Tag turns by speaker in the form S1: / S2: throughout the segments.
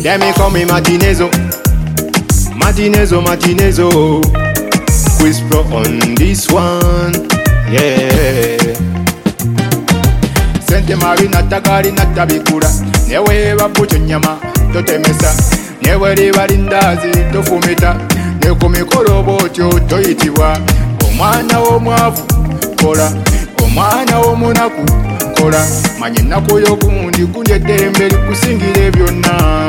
S1: Let me call me Martinezo. Martinezo, Martinezo. Quiz Pro on this one. Yeah. Sente mari natakari natabikura. Newe bapucho nyama totemesa. Newe ribarindazi tofumita. Neko mikoro bocho toyitiwa. Omwana w'omwavu kola. Omwana w'omunaku kola. Manye nako yokundi kundedde mbere kusingire byonna.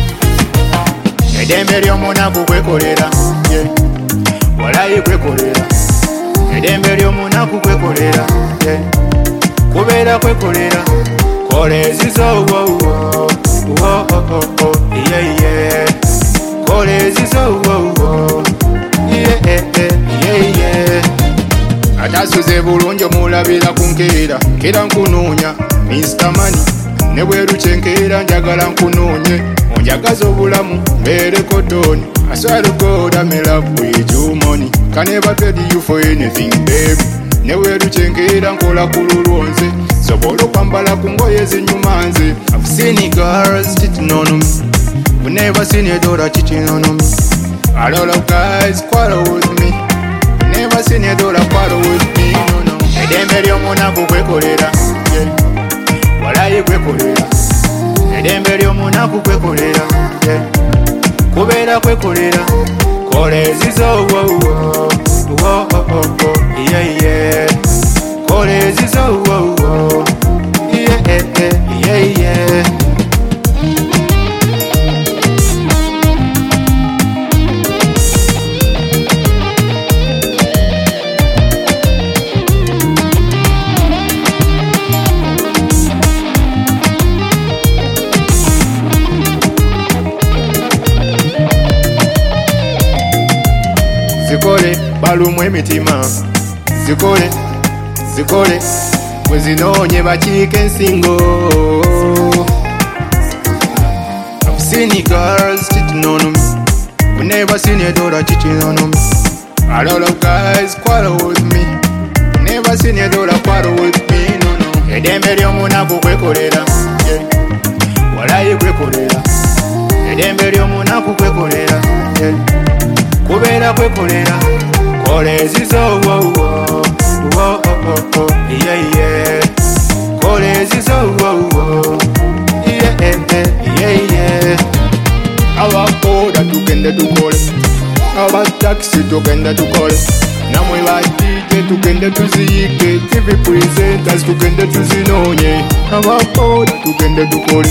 S1: Edembe ly'omunaku kwekolera. Yeah. Walayi kwekolera. Edembe ly'omunaku kwekolera. Yeah. Kubeera kwekolera. Kola ezizo wo wo. Wo oh oh yeah yeah. Kola ezizo wo wo. Yeah yeah yeah. Atasuze bulungi omulabira ku nkeera. Kera nkunoonya Mr. Money. Ne bwerukenkeera njagala nkunoonye. Onjagaza obulamu mbeereko Tony. I swear to God I'm in love with you money. Can never trade you for anything baby. Ne bwerukenkeera nkola ku lulwonze. Sobola okwambala ku ngoye zinyuma nze. I've seen girls cheating on me. We never seen a daughter cheating on me. A lot of guys quarrel with me. We never seen a daughter quarrel with me. No no. Edembe ly'omunaku kwekolera. Yeah. Walayi kwekolera. Edembe ly'omunaku kwekolera. Yeah. Kubeera kwekolera. Kola ezizo wo wo. Wo oh oh yeah yeah. Kola ezizo wo wo. Yeah yeah yeah. Zikole balumu emitima. Zikole zikole bwe zinoonye bakiika ensingo. I've seen girls cheating on me. We never seen a daughter cheating on me. A lot of guys quarrel with me. We never seen a daughter quarrel with me. No no. Edembe ly'omunaku kwekolera. Yeah. Walayi kwekolera. Edembe ly'omunaku kwekolera. Yeah. Kubeera kwekolera. Kola ezizo wo wo. Wo oh oh yeah yeah. Kola ezizo wo wo. Yeah yeah yeah. Ababoda tugende tukole. Abataxi tugende tukole. Namwe ba DJ tugende tuziyike. TV presenters tugende tuzinoonye. Ababoda tugende tukole.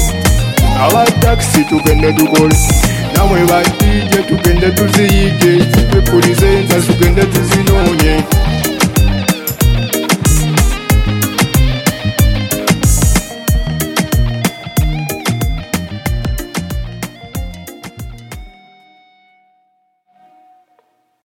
S1: Abataxi tugende tukole. Namwe ba DJ tugende tuziyike. TV